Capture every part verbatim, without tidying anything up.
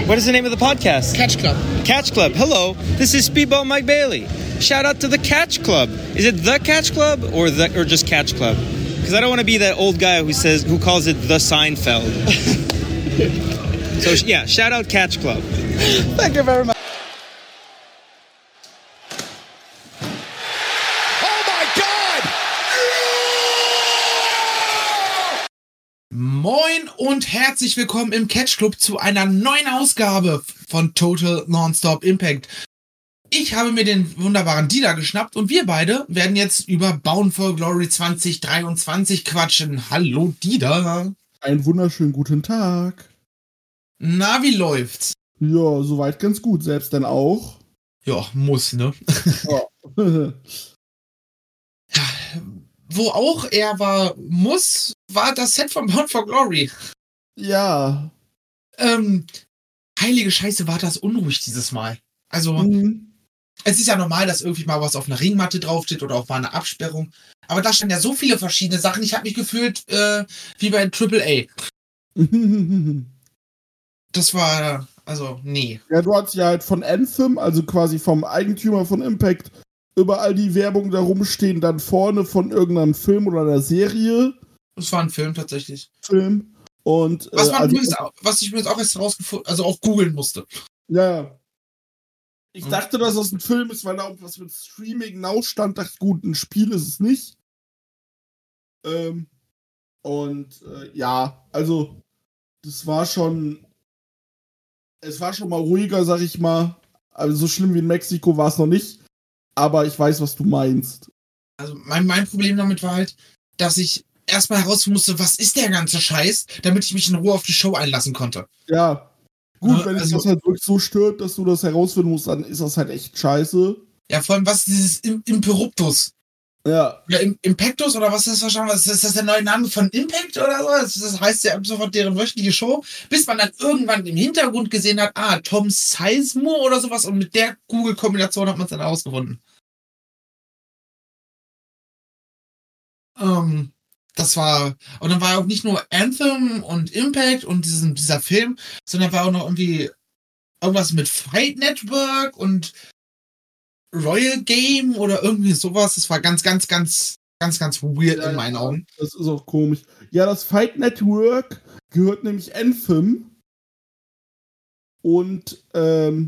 What is the name of the podcast? Catch Club. Catch Club. Hello, this is Speedball Mike Bailey. Shout out to the Catch Club. Is it the Catch Club or the or just Catch Club? Because I don't want to be that old guy who says who calls it the Seinfeld. So yeah, shout out Catch Club. Thank you very much. Moin und herzlich willkommen im Catch Club zu einer neuen Ausgabe von Total Nonstop Impact. Ich habe mir den wunderbaren Dida geschnappt und wir beide werden jetzt über Bound for Glory zwanzig dreiundzwanzig quatschen. Hallo Dida. Einen wunderschönen guten Tag. Na, wie läuft's? Ja, soweit ganz gut. Selbst dann auch? Ja, muss, ne? Ja. Wo auch er war, muss, war das Set von Bound for Glory. Ja. Ähm, heilige Scheiße, war das unruhig dieses Mal. Also, mhm. Es ist ja normal, dass irgendwie mal was auf einer Ringmatte draufsteht oder auch mal eine Absperrung. Aber da standen ja so viele verschiedene Sachen. Ich habe mich gefühlt äh, wie bei Triple A. Das war, also, nee. Ja, du hattest ja halt von Anthem, also quasi vom Eigentümer von Impact, überall die Werbung da rumstehen, dann vorne von irgendeinem Film oder einer Serie. Das war ein Film tatsächlich. Film. Und, was, man äh, also, übrigens auch, was ich mir jetzt auch erst rausgefunden, also auch googeln musste. Ja. Ich dachte, dass das ein Film ist, weil da auch was mit Streaming Now stand. Dachte, gut, ein Spiel ist es nicht. Ähm, und äh, ja, also das war schon, es war schon mal ruhiger, sag ich mal. Also so schlimm wie in Mexiko war es noch nicht. Aber ich weiß, was du meinst. Also mein, mein Problem damit war halt, dass ich erstmal herausfinden musste, was ist der ganze Scheiß, damit ich mich in Ruhe auf die Show einlassen konnte. Ja. Gut, ja, wenn also, dich das halt wirklich so stört, dass du das herausfinden musst, dann ist das halt echt scheiße. Ja, vor allem, was ist dieses Im- Imperuptus? Ja. Oder Im- Impactus oder was ist das wahrscheinlich? Was ist das der neue Name von Impact oder so? Das, das heißt ja ab sofort deren wöchentliche Show, bis man dann irgendwann im Hintergrund gesehen hat, ah, Tom Sizemore oder sowas, und mit der Google-Kombination hat man es dann herausgefunden. Ähm, das war, und dann war auch nicht nur Anthem und Impact und diesen, dieser Film, sondern war auch noch irgendwie irgendwas mit Fight Network und Royal Game oder irgendwie sowas. Das war ganz, ganz, ganz, ganz, ganz weird ja, in meinen Augen. Das ist auch komisch. Ja, das Fight Network gehört nämlich Anthem. Und ähm,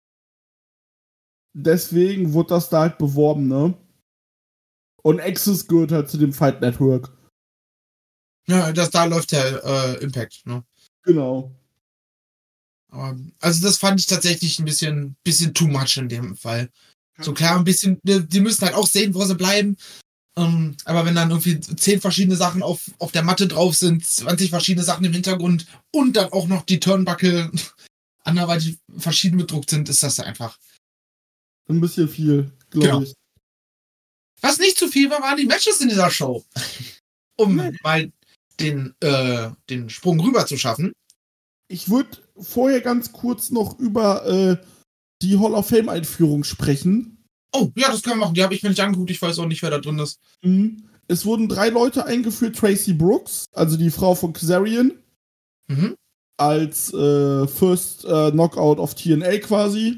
deswegen wurde das da halt beworben, ne? Und Access gehört halt zu dem Fight Network. Ja, das, da läuft der äh, Impact, ne? Genau. Aber, also das fand ich tatsächlich ein bisschen, bisschen too much in dem Fall. So klar, ein bisschen, die müssen halt auch sehen, wo sie bleiben. Um, aber wenn dann irgendwie zehn verschiedene Sachen auf, auf der Matte drauf sind, zwanzig verschiedene Sachen im Hintergrund und dann auch noch die Turnbuckle anderweitig verschieden bedruckt sind, ist das einfach ein bisschen viel, glaube genau. ich. Was nicht zu viel war, waren die Matches in dieser Show. Um nee. mal den, äh, den Sprung rüber zu schaffen. Ich würde vorher ganz kurz noch über äh, die Hall of Fame-Einführung sprechen. Oh, ja, das können wir machen. Die habe ich mir nicht angeguckt. Ich weiß auch nicht, wer da drin ist. Mhm. Es wurden drei Leute eingeführt. Tracy Brooks, also die Frau von Kazarian, mhm. als äh, First äh, Knockout of T N A quasi.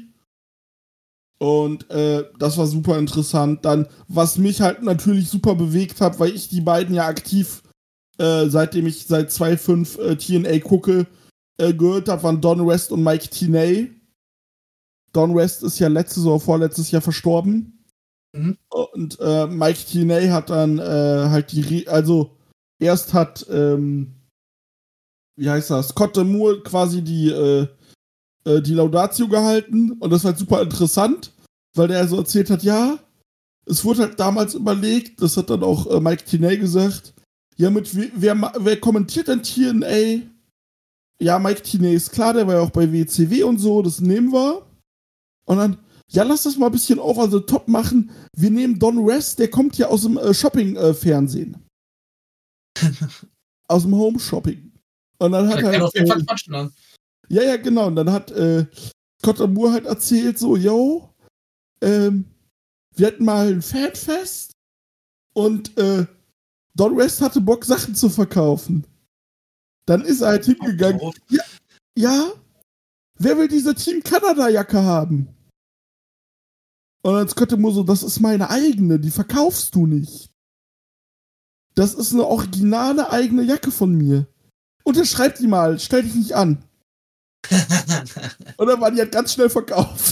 Und äh, das war super interessant. Dann, was mich halt natürlich super bewegt hat, weil ich die beiden ja aktiv, äh, seitdem ich seit zwei Komma fünf äh, T N A gucke, äh, gehört habe, waren Don West und Mike Tenay. Don West ist ja letztes oder vorletztes Jahr verstorben. Mhm. Und äh, Mike Tenay hat dann äh, halt die, Re- also erst hat, ähm, wie heißt das, Scott Moore quasi die, äh, äh, die Laudatio gehalten und das war halt super interessant, weil der so erzählt hat, ja, es wurde halt damals überlegt, das hat dann auch äh, Mike Tenay gesagt, ja, mit wer, wer kommentiert denn T N A? Ja, Mike Tenay ist klar, der war ja auch bei W C W und so, das nehmen wir. Und dann, ja, lass das mal ein bisschen over the top machen. Wir nehmen Don West, der kommt ja aus dem äh, Shopping-Fernsehen. Äh, aus dem Home-Shopping. Und dann hat er halt, auf jeden äh, Fall quatschen dann. Ja, ja, genau. Und dann hat äh, Scott Moore halt erzählt, so, yo, ähm, wir hatten mal ein Fanfest und äh, Don West hatte Bock, Sachen zu verkaufen. Dann ist er halt hingegangen. Ja, ja, wer will diese Team Kanada-Jacke haben? Und dann Scott D'Amore so, das ist meine eigene, die verkaufst du nicht. Das ist eine originale eigene Jacke von mir. Unterschreib die mal, stell dich nicht an. Und dann war die halt ganz schnell verkauft.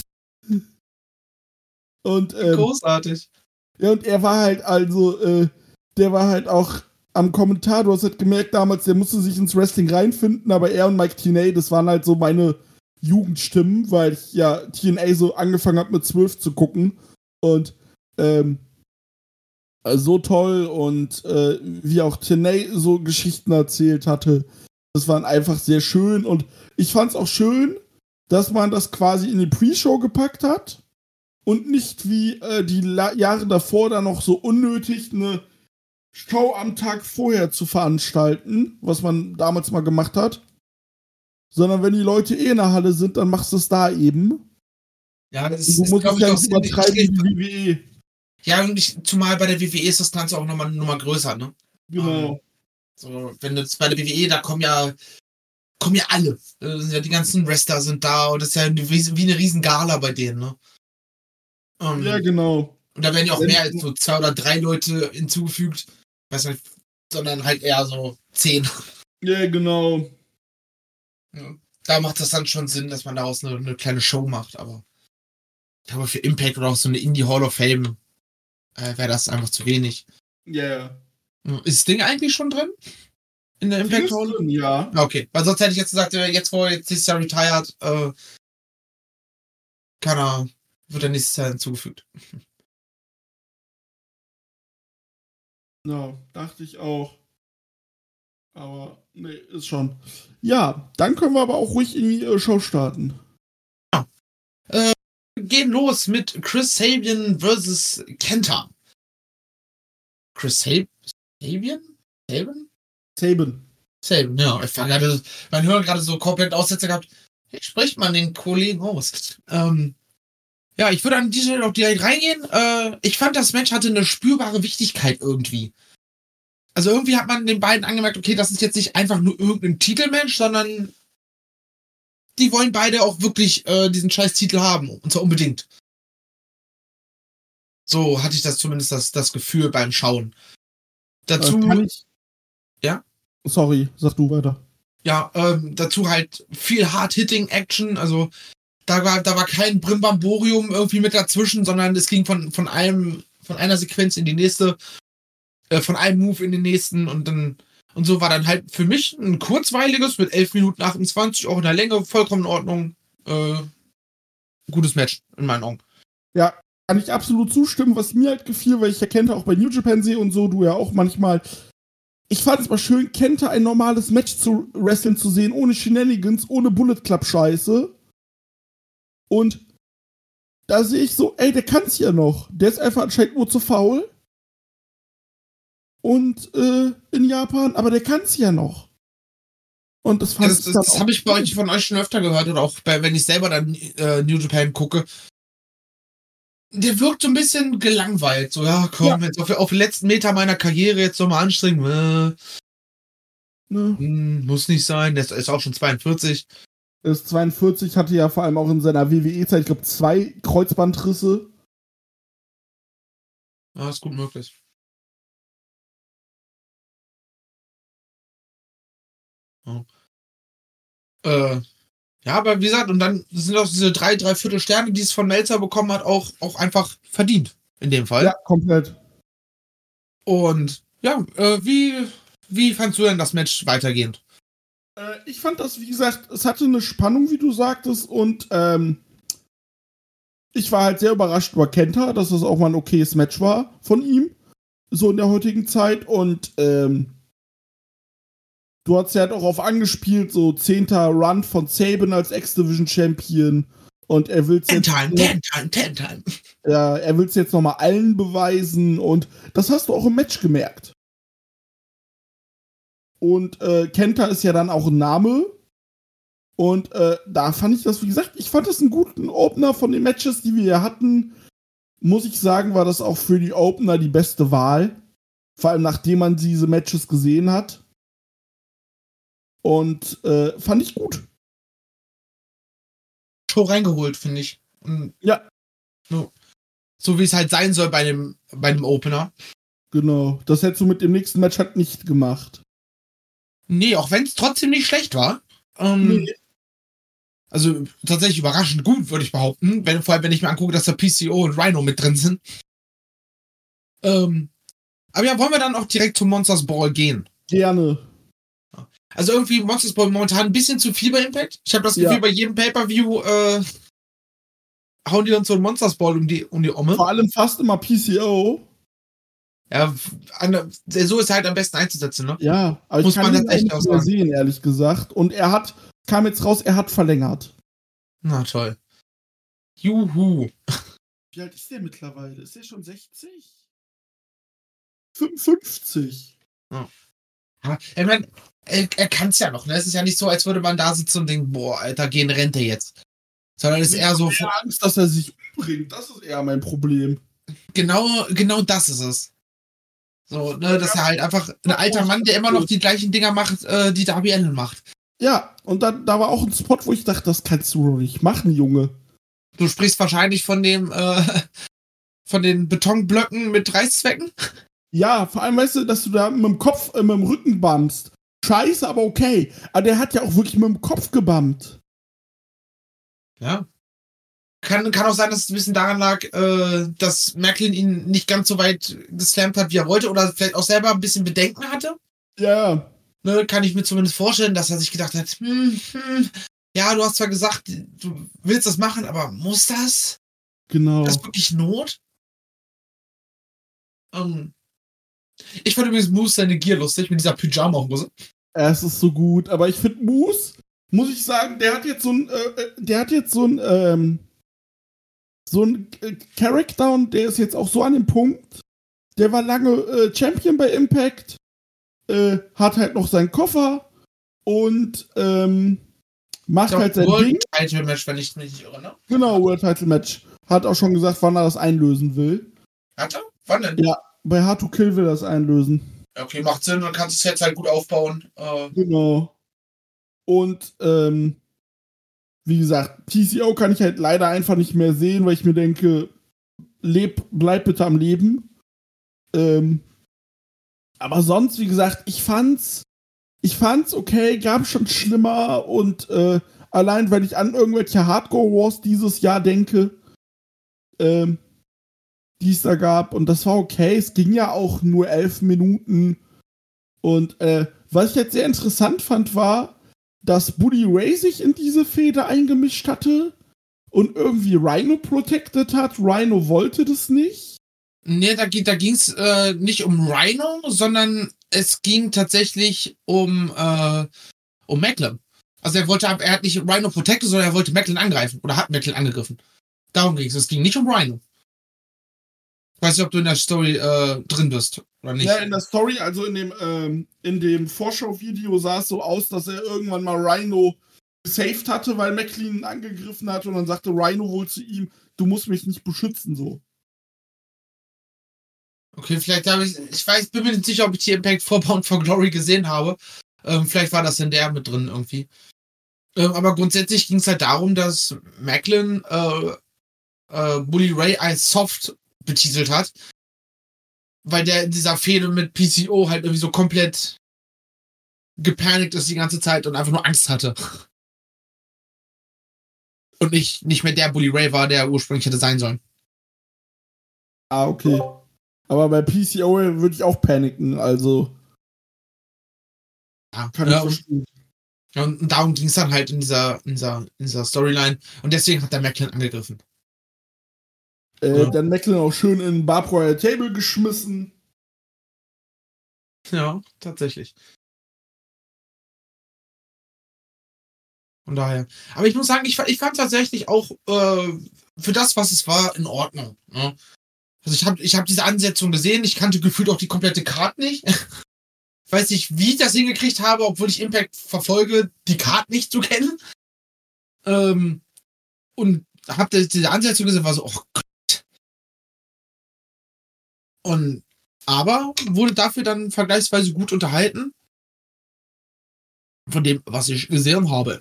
Und, ähm, Großartig. Ja, und er war halt also, äh, der war halt auch am Kommentar, du hast halt gemerkt damals, der musste sich ins Wrestling reinfinden, aber er und Mike Tenay, das waren halt so meine Jugendstimmen, weil ich ja T N A so angefangen habe mit zwölf zu gucken und ähm, so toll und äh, wie auch Tenay so Geschichten erzählt hatte, das waren einfach sehr schön und ich fand es auch schön, dass man das quasi in die Pre-Show gepackt hat und nicht wie äh, die La- Jahre davor dann noch so unnötig eine Show am Tag vorher zu veranstalten, was man damals mal gemacht hat. Sondern wenn die Leute eh in der Halle sind, dann machst du es da eben. Ja, das Und du ist, musst es glaube ja ich, auch nicht übertreiben wie sinnig- die W W E. Ja, und ich, zumal bei der W W E ist das Ganze auch nochmal noch mal größer, ne? Genau. So, wenn du jetzt bei der W W E, da kommen ja, kommen ja alle. Äh, sind ja die ganzen Wrestler sind da und das ist ja wie, wie eine riesen Gala bei denen, ne? Ähm, Ja, genau. Und da werden ja auch Wenn- mehr als so zwei oder drei Leute hinzugefügt. Weiß nicht, sondern halt eher so zehn. Ja, genau. Ja. Da macht das dann schon Sinn, dass man daraus eine, eine kleine Show macht, aber ich glaube, für Impact oder auch so eine Indie Hall of Fame äh, wäre das einfach zu wenig. Ja. Ja. Ist das Ding eigentlich schon drin? In der Impact Hall? Drin, ja. Okay, weil sonst hätte ich jetzt gesagt, äh, jetzt wo er jetzt dieses Jahr retired, äh, kann er, wird er nächstes Jahr hinzugefügt. Ja, dachte ich auch. Aber, nee, ist schon. Ja, dann können wir aber auch ruhig in die äh, Show starten. Gehen los mit Chris Sabian versus Kenta. Chris Sab Sabian? Sabian? Saban. Sabian, ja. Ich war gerade, mein Hörer gerade so komplett Aussetzer gehabt. Wie spricht man den Kollegen aus? Ähm, ja, ich würde an dieser Stelle auch direkt reingehen. Äh, ich fand, das Match hatte eine spürbare Wichtigkeit irgendwie. Also irgendwie hat man den beiden angemerkt, okay, das ist jetzt nicht einfach nur irgendein Titelmatch, sondern die wollen beide auch wirklich äh, diesen scheiß Titel haben. Und zwar unbedingt. So hatte ich das zumindest das, das Gefühl beim Schauen. Dazu, Äh, kann ich? Ja? Sorry, sag du weiter. ja, ähm, dazu halt viel Hard-Hitting-Action. Also da war, da war kein Brimbamborium irgendwie mit dazwischen, sondern es ging von, von einem, von einer Sequenz in die nächste, äh, von einem Move in den nächsten und dann und so war dann halt für mich ein kurzweiliges mit elf Minuten achtundzwanzig, auch in der Länge, vollkommen in Ordnung. Äh, gutes Match, in meinen Augen. Ja, kann ich absolut zustimmen, was mir halt gefiel, weil ich ja Kenta auch bei New Japan sehe und so, du ja auch manchmal. Ich fand es mal schön, Kenta ein normales Match zu wrestlen zu sehen, ohne Shenanigans, ohne Bullet Club Scheiße. Und da sehe ich so, ey, der kann's ja noch. Der ist einfach anscheinend nur zu faul. Und äh, in Japan, aber der kann's ja noch. Und das fand Das, ich das, dann das auch habe ich bei cool. euch von euch schon öfter gehört oder auch bei, wenn ich selber dann äh, New Japan gucke. Der wirkt so ein bisschen gelangweilt. So, ja, komm, Ja. jetzt auf, auf den letzten Meter meiner Karriere jetzt nochmal anstrengen. Äh, Ne? hm, muss nicht sein. Der ist auch schon zweiundvierzig. Er ist zweiundvierzig, hatte ja vor allem auch in seiner W W E-Zeit, ich glaube, zwei Kreuzbandrisse. Ja, ist gut möglich. Ja. Äh, ja, aber wie gesagt, und dann sind auch diese drei, dreiviertel Sterne, die es von Melzer bekommen hat, auch, auch einfach verdient. In dem Fall. Ja, komplett. Und ja, äh, wie, wie fandst du denn das Match weitergehend? Äh, ich fand das, wie gesagt, es hatte eine Spannung, wie du sagtest, und ähm, ich war halt sehr überrascht über Kenta, dass das auch mal ein okayes Match war von ihm, so in der heutigen Zeit. Und ähm, du hast ja halt auch auf angespielt, so zehnter Run von Saban als X-Division-Champion. Und er will es Ten jetzt, time, ten time, ten time. ja, er will's jetzt nochmal allen beweisen. Und das hast du auch im Match gemerkt. Und äh, Kenta ist ja dann auch ein Name. Und äh, da fand ich das, wie gesagt, ich fand das einen guten Opener von den Matches, die wir hier hatten. Muss ich sagen, war das auch für die Opener die beste Wahl. Vor allem nachdem man diese Matches gesehen hat. Und äh, fand ich gut. Show reingeholt, finde ich. Und Ja. So, so wie es halt sein soll bei dem, bei dem Opener. Genau. Das hättest du mit dem nächsten Match halt nicht gemacht. Nee, auch wenn es trotzdem nicht schlecht war. Ähm, Nee. Also tatsächlich überraschend gut, würde ich behaupten. Wenn, vor allem, wenn ich mir angucke, dass da P C O und Rhino mit drin sind. Ähm, aber ja, wollen wir dann auch direkt zum Monsters Ball gehen? Gerne. Also irgendwie Monsters Ball momentan ein bisschen zu viel bei Impact. Ich habe das Gefühl, Ja. bei jedem Pay-Per-View äh, hauen die uns so ein Monsters Ball um die, um die Omme. Vor allem fast immer P C O. Ja, an, so ist er halt am besten einzusetzen, ne? Ja, aber Muss ich kann man ihn tatsächlich auch auch nicht mehr sagen. sehen, ehrlich gesagt. Und er hat, kam jetzt raus, er hat verlängert. Na toll. Juhu. Wie alt ist der mittlerweile? Ist der schon sechzig? fünfundfünfzig. Ja. Aber, ich mein, er, er kann es ja noch, ne? Es ist ja nicht so, als würde man da sitzen und denken, boah, Alter, geh in Rente jetzt. Sondern es ist eher so, Ich habe Angst, dass er sich umbringt. Das ist eher mein Problem. genau, genau das ist es. So, ne, dass er halt einfach ein alter Mann, der immer noch die gleichen Dinger macht, äh, die Darby Allin macht. Ja, und dann, da war auch ein Spot, wo ich dachte, das kannst du doch nicht machen, Junge. Du sprichst wahrscheinlich von dem, äh, von den Betonblöcken mit Reißzwecken? Ja, vor allem weißt du, dass du da mit dem Kopf, äh, mit dem Rücken bummst. Scheiße, aber okay. Aber der hat ja auch wirklich mit dem Kopf gebumpt. Ja. Kann, kann auch sein, dass es ein bisschen daran lag, äh, dass Macklin ihn nicht ganz so weit geslammt hat, wie er wollte, oder vielleicht auch selber ein bisschen Bedenken hatte. Ja. Ne, kann ich mir zumindest vorstellen, dass er sich gedacht hat, hm, hm, ja, du hast zwar gesagt, du willst das machen, aber muss das? Genau. Das ist wirklich Not? Ähm, ich fand übrigens Moose seine Gier lustig mit dieser Pyjama-Hose. Es ist so gut, aber ich finde Moose, muss ich sagen, der hat jetzt so ein, äh, der hat jetzt so ein, ähm, so ein äh, Charakter und der ist jetzt auch so an dem Punkt. Der war lange äh, Champion bei Impact, äh, hat halt noch seinen Koffer und ähm, macht Ich halt sein World Ding. Title Match, wenn ich mich nicht irre, ne? Genau, World Title Match. Hat auch schon gesagt, wann er das einlösen will. Hat er? Wann denn? Ja, bei Hard to Kill will er das einlösen. Okay, macht Sinn, dann kannst du es jetzt halt gut aufbauen. Äh, Genau. Und, ähm, wie gesagt, P C O kann ich halt leider einfach nicht mehr sehen, weil ich mir denke, leb, bleib bitte am Leben. Ähm, aber sonst, wie gesagt, ich fand's, ich fand's okay, gab schon schlimmer und äh, allein, wenn ich an irgendwelche Hardcore Wars dieses Jahr denke, ähm, die es da gab, und das war okay, es ging ja auch nur elf Minuten. Und äh, was ich jetzt sehr interessant fand, war, dass Bully Ray sich in diese Fehde eingemischt hatte und irgendwie Rhino protected hat. Rhino wollte das nicht. nee, da, da ging es äh, nicht um Rhino, sondern es ging tatsächlich um, äh, um Macklin. Also er wollte, er hat nicht Rhino protected, sondern er wollte Macklin angreifen oder hat Macklin angegriffen. Darum ging es. Es ging nicht um Rhino. Ich weiß nicht, ob du in der Story äh, drin bist oder nicht. Ja, in der Story, also in dem, ähm, in dem Vorschau-Video sah es so aus, dass er irgendwann mal Rhino gesaved hatte, weil Macklin ihn angegriffen hat und dann sagte Rhino wohl zu ihm, du musst mich nicht beschützen, so. Okay, vielleicht habe ich, ich weiß, bin mir nicht sicher, ob ich die Impact for Bound for Glory gesehen habe. Ähm, vielleicht war das in der mit drin irgendwie. Ähm, aber grundsätzlich ging es halt darum, dass Macklin äh, äh, Bully Ray als soft betitelt hat, weil der in dieser Fehde mit P C O halt irgendwie so komplett gepanikt ist die ganze Zeit und einfach nur Angst hatte. Und nicht, nicht mehr der Bully Ray war, der ursprünglich hätte sein sollen. Ah, okay. Aber bei P C O würde ich auch paniken, also Ja, kann ich ja, und, verstehen. und darum ging es dann halt in dieser, in dieser, in dieser Storyline. Und deswegen hat der Macklin angegriffen. Äh, Ja. Dann Macklin auch schön in Barb Royal Table geschmissen. Ja, tatsächlich. Von daher. Aber ich muss sagen, ich, ich fand tatsächlich auch äh, für das, was es war, in Ordnung. Ne? Also ich habe ich hab diese Ansetzung gesehen, ich kannte gefühlt auch die komplette Card nicht. Ich weiß nicht, wie ich das hingekriegt habe, obwohl ich Impact verfolge, die Card nicht zu kennen. Ähm, und habe diese Ansetzung gesehen, war so, oh Gott. Und aber wurde dafür dann vergleichsweise gut unterhalten. Von dem, was ich gesehen habe.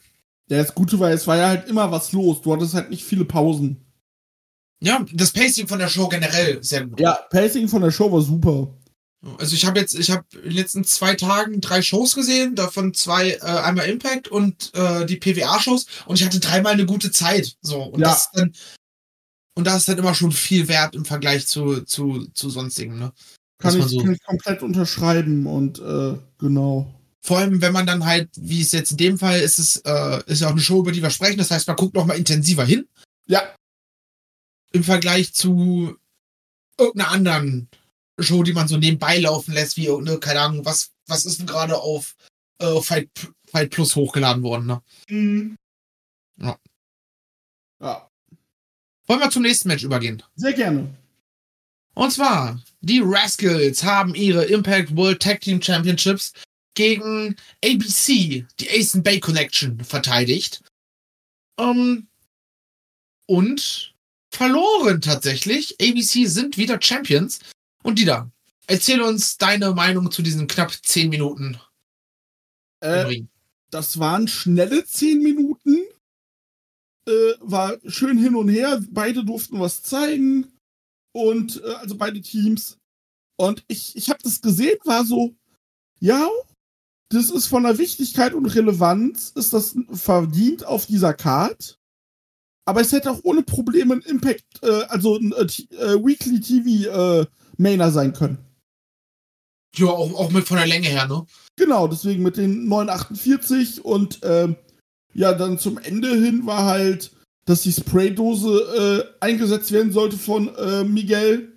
Ja, das Gute war, es war ja halt immer was los. Du hattest halt nicht viele Pausen. Ja, das Pacing von der Show generell sehr gut. Ja, Pacing von der Show war super. Also ich habe jetzt, ich habe in den letzten zwei Tagen drei Shows gesehen, davon zwei, äh, einmal Impact und äh, die P W A-Shows und ich hatte dreimal eine gute Zeit. So, und Ja. das ist dann, und das ist dann immer schon viel wert im Vergleich zu, zu, zu sonstigen, ne? Kann Dass man ich, so- kann ich komplett unterschreiben und äh, genau. Vor allem, wenn man dann halt, wie es jetzt in dem Fall ist, es äh, ist ja auch eine Show, über die wir sprechen, das heißt, man guckt noch mal intensiver hin. Ja. Im Vergleich zu irgendeiner anderen Show, die man so nebenbei laufen lässt, wie, ne, keine Ahnung, was, was ist denn gerade auf äh, Fight, Fight Plus hochgeladen worden, ne? Mhm. Ja. Ja. Wollen wir zum nächsten Match übergehen? Sehr gerne. Und zwar, die Rascals haben ihre Impact World Tag Team Championships gegen A B C, die Ace and Bay Connection, verteidigt. Ähm, und verloren tatsächlich. A B C sind wieder Champions. Und Dieter, erzähl uns deine Meinung zu diesen knapp zehn Minuten. im Äh, Ring. das waren schnelle zehn Minuten. Äh, war schön hin und her. Beide durften was zeigen. Und, äh, also beide Teams. Und ich, ich habe das gesehen, war so, ja, das ist von der Wichtigkeit und Relevanz, ist das verdient auf dieser Card. Aber es hätte auch ohne Probleme ein Impact, äh, also ein äh, T- äh, Weekly T V äh, Mainer sein können. Ja, auch, auch mit von der Länge her, ne? Genau, deswegen mit den neun achtundvierzig und ähm, ja, dann zum Ende hin war halt, dass die Spraydose äh, eingesetzt werden sollte von äh, Miguel.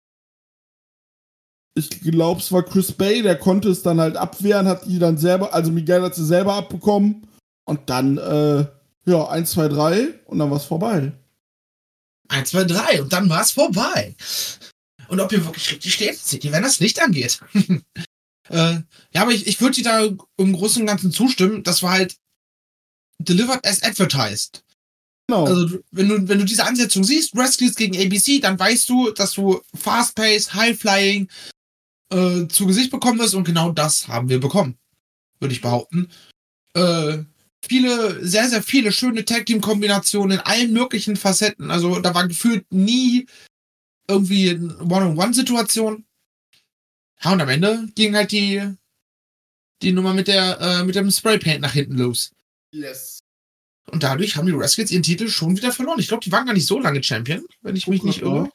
Ich glaube, es war Chris Bay, der konnte es dann halt abwehren, hat die dann selber, also Miguel hat sie selber abbekommen und dann, äh, ja, eins, zwei, drei und dann war es vorbei. eins, zwei, drei und dann war es vorbei. Und ob ihr wirklich richtig steht, seht ihr, wenn das Licht angeht. äh, ja, aber ich, ich würde dir da im Großen und Ganzen zustimmen. Das war halt delivered as advertised. Genau. Also, du- wenn du, wenn du diese Ansetzung siehst, Rascals gegen A B C, dann weißt du, dass du Fast-Pace, High-Flying äh, zu Gesicht bekommen wirst und genau das haben wir bekommen. Würde ich behaupten. Äh, viele, sehr, sehr viele schöne Tag-Team-Kombinationen in allen möglichen Facetten. Also, da war gefühlt nie irgendwie eine One-on-One-Situation. Ja, und am Ende ging halt die, die Nummer mit der, äh, mit dem Spraypaint nach hinten los. Yes. Und dadurch haben die Rascals ihren Titel schon wieder verloren. Ich glaube, die waren gar nicht so lange Champion, wenn ich mich nicht irre.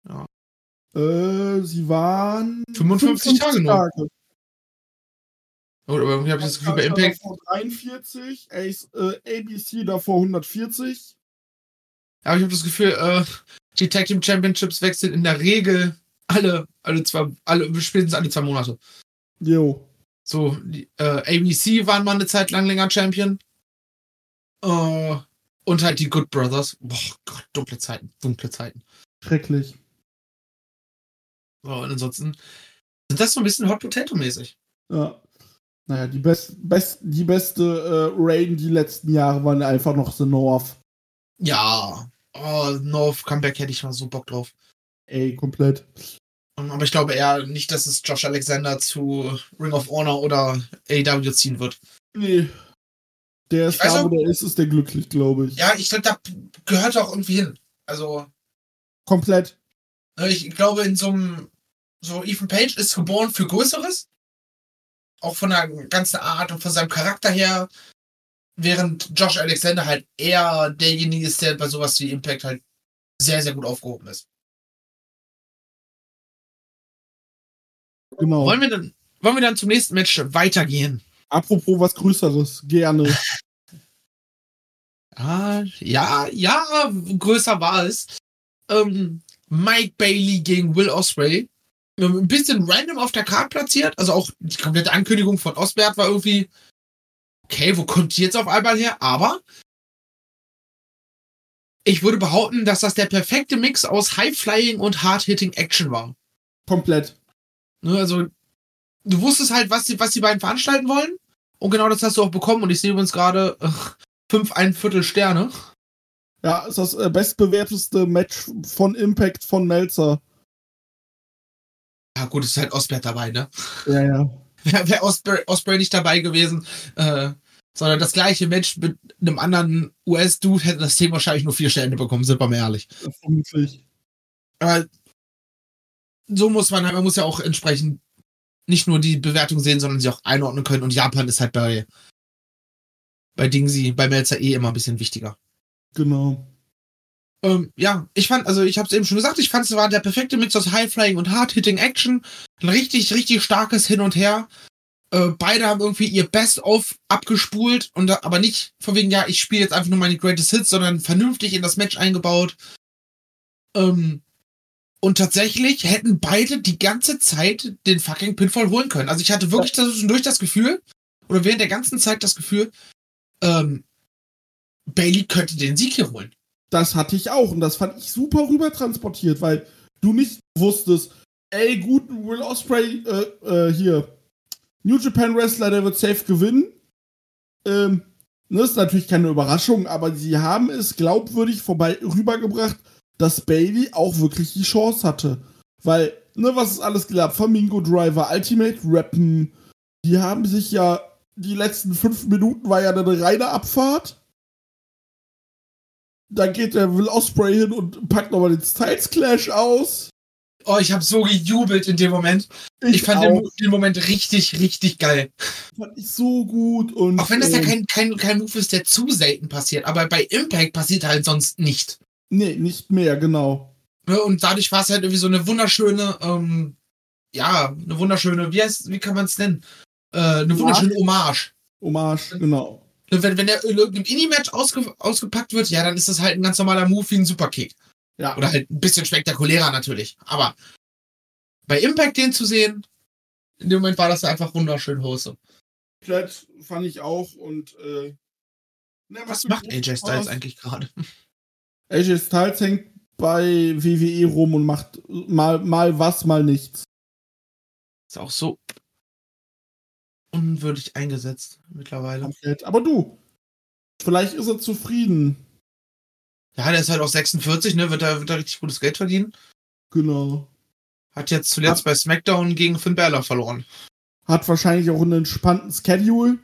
Äh, sie waren fünfundfünfzig Tage nur. Tage. Oder aber irgendwie habe ich das Gefühl, bei Impact. Davor dreiundvierzig, Ace, äh, A B C davor hundertvierzig. Aber ich habe das Gefühl, äh, die Tag Team Championships wechseln in der Regel alle, alle zwei, alle, spätestens alle zwei Monate. Jo. So, die, äh, A B C waren mal eine Zeit lang länger Champion. Äh, und halt die Good Brothers. Boah Gott, dunkle Zeiten, dunkle Zeiten. Schrecklich. So, und ansonsten sind das so ein bisschen Hot Potato-mäßig. Ja. Naja, die, best, best, die beste äh, Rain die letzten Jahre waren einfach noch The North. Ja. Oh, North Comeback hätte ich mal so Bock drauf. Ey, komplett. Um, Aber ich glaube eher nicht, dass es Josh Alexander zu Ring of Honor oder A E W ziehen wird. Nee. Der Ich ist weiß da, auch- wo der ist, ist der glücklich, glaube ich. Ja, ich glaube, da gehört er auch irgendwie hin. Also, Komplett. ne, ich glaube, in so einem, so Ethan Page ist geboren für Größeres. Auch von der ganzen Art und von seinem Charakter her. Während Josh Alexander halt eher derjenige ist, der bei sowas wie Impact halt sehr, sehr gut aufgehoben ist. Genau. Wollen wir dann, wollen wir dann zum nächsten Match weitergehen? Apropos was Größeres. Gerne. Ah, ja, ja, größer war es. Ähm, Mike Bailey gegen Will Ospreay. Ähm, Ein bisschen random auf der Karte platziert. Also auch die komplette Ankündigung von Osberg war irgendwie, okay, wo kommt die jetzt auf einmal her? Aber ich würde behaupten, dass das der perfekte Mix aus High-Flying und Hard-Hitting-Action war. Komplett. Ne, also, du wusstest halt, was die, was die beiden veranstalten wollen. Und genau das hast du auch bekommen. Und ich sehe übrigens gerade äh, fünf, ein Viertel Sterne. Ja, ist das äh, bestbewerteste Match von Impact von Meltzer. Ja, gut, es ist halt Osberg dabei, ne? Ja, ja. Wäre wär Osprey, Osprey nicht dabei gewesen, äh, Sondern das gleiche Match mit einem anderen U S-Dude hätte das Thema wahrscheinlich nur vier Sterne bekommen, sind wir mal ehrlich. Vermutlich. Aber so muss man, man muss ja auch entsprechend nicht nur die Bewertung sehen, sondern sie auch einordnen können. Und Japan ist halt bei, bei Dingsy, bei Melzer eh immer ein bisschen wichtiger. Genau. Ähm, ja, ich fand, also ich habe es eben schon gesagt, ich fand es war der perfekte Mix aus High-Flying und Hard-Hitting-Action. Ein richtig, richtig starkes Hin und Her. Äh, beide haben irgendwie ihr Best-of abgespult, und da, aber nicht von wegen, ja, ich spiele jetzt einfach nur meine Greatest Hits, sondern vernünftig in das Match eingebaut. Ähm, und tatsächlich hätten beide die ganze Zeit den fucking Pinfall holen können. Also ich hatte wirklich zwischendurch das Gefühl, oder während der ganzen Zeit das Gefühl, ähm, Bayley könnte den Sieg hier holen. Das hatte ich auch und das fand ich super rüber transportiert, weil du nicht wusstest, ey, guten Will Ospreay, äh, äh, hier, New Japan Wrestler, der wird safe gewinnen. Ähm, das ist natürlich keine Überraschung, aber sie haben es glaubwürdig vorbei rübergebracht, dass Bayley auch wirklich die Chance hatte. Weil, ne, was ist alles geklappt? Flamingo Driver, Ultimate Rappen, die haben sich ja, die letzten fünf Minuten war ja eine reine Abfahrt. Dann geht der Will Ospreay hin und packt nochmal den Styles Clash aus. Oh, ich habe so gejubelt in dem Moment. Ich, ich fand den, den Moment richtig, richtig geil. Fand ich so gut. Und, auch wenn das ja ähm, kein, kein, kein Move ist, der zu selten passiert. Aber bei Impact passiert halt sonst nicht. Nee, nicht mehr, genau. Und dadurch war es halt irgendwie so eine wunderschöne, ähm, ja, eine wunderschöne, wie heißt, wie kann man es nennen? Äh, eine wunderschöne Hommage. Hommage, genau. Wenn, wenn der in irgendeinem Indie-Match ausge, ausgepackt wird, ja, dann ist das halt ein ganz normaler Move wie ein Superkick. Ja. Oder halt ein bisschen spektakulärer natürlich. Aber bei Impact den zu sehen, in dem Moment war das einfach wunderschön wholesome. Vielleicht fand ich auch und äh, ne, was macht A J Styles eigentlich gerade? A J Styles hängt bei W W E rum und macht mal, mal was, mal nichts. Ist auch so unwürdig eingesetzt mittlerweile. Aber du, vielleicht ist er zufrieden. Ja, der ist halt auch sechsundvierzig, ne? Wird er, wird er richtig gutes Geld verdienen. Genau. Hat jetzt zuletzt hat, bei SmackDown gegen Finn Balor verloren. Hat wahrscheinlich auch einen entspannten Schedule.